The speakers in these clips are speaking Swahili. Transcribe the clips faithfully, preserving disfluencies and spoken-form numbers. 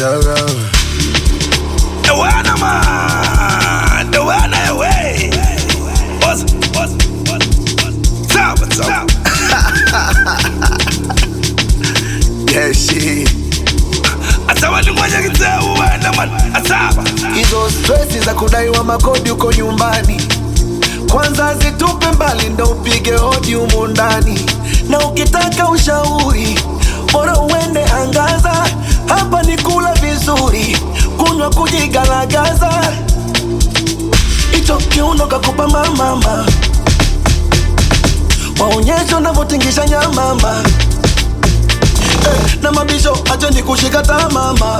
yo, yo. The one man, the one away. What's what's what's top top? Yeah, shit. Atawa ni mmoja kiteu wana man. Ataba. Hizo stress za kudaiwa makodi uko nyumbani, kwanza zitupe mbali ndo upige hodi humu ndani. Na ukitaka ushauri bora uende Angaza, hapa ni kula vizuri, kunywa kujigalagaza. Icho kiuno kakupa mama, waonyesho unavyotingisha nyamama. Eh, na mabisho acho ni kushika tamama.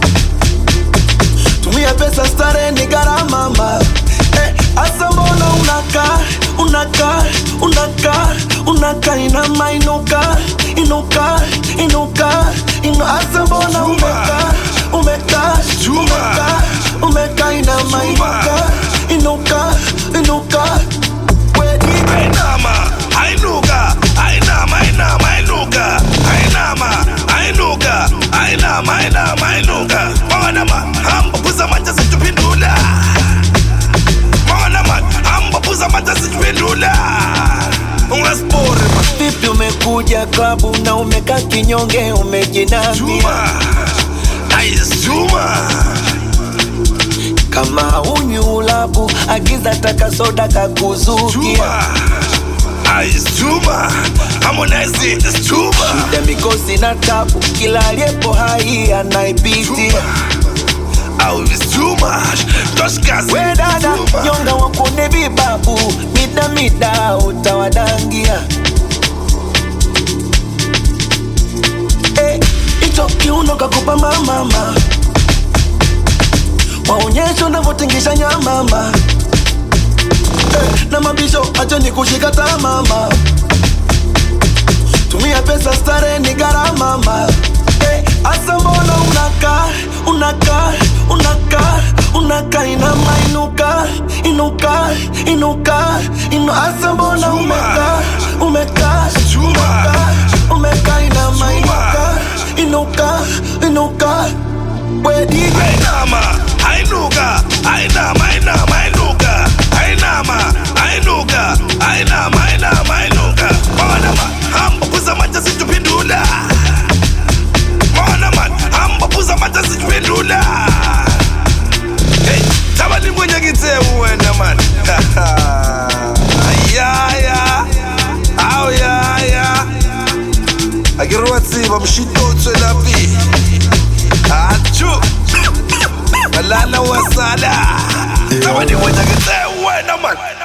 Tumia pesa stare ni gharama mama. Eh, asa mbona unaka, unaka, unaka, unaka inama inuka, inuka, inuka, inu asa mbona umeka, umeka, umeka, umeka inama inuka, inuka, inuka. Ainama, ainuka, ainama, ainama, ainuka, ainama, ainuka, ainama, ainama, ainuka. Mwanama, hamba puza mata situpindula. Mwanama, hamba puza mata situpindula. Ungaspore ma. Vipi umekuja klabu na umeka kinyonge umejinamia? Juma, Ice Juma. Kama unywi ulabu, agiza taka soda kakuzukia. Juma, Ice Juma, Harmonize is Juma. Shida mikosi na tabu, kila aliyepo hai anaipitia. Oh, it's too much. Just gas. We dada, nyonga wakone bibabu, mida mida utawadangia. Eh, ito kiuno kakupa mama, waonyesho unavyotingisha nyamama. Eh, na mabisho acho ni kushika tamama. Tumia pesa stare ni gharama mama. Eh, asa mbona unaka, unaka, unaka, unaka inama inuka, inuka, inuka, inu asa mbona umeka, umeka, umeka, umeka inama inuka, inuka, inuka. We D J Ainama, ainuka, ainama, ainama, ainuka, ainama, ainuka, ainama, ainama, ainuka. Mwanama, hamba puza mata situpindula. Mwanama, hamba puza mata situpindula. Hey, taba ni mwenye kiteu wena man. Ayaya, au ya ya. Agiruwa tsiba mshito tselapi. Achu Malala wasala Tawani wajagete wena man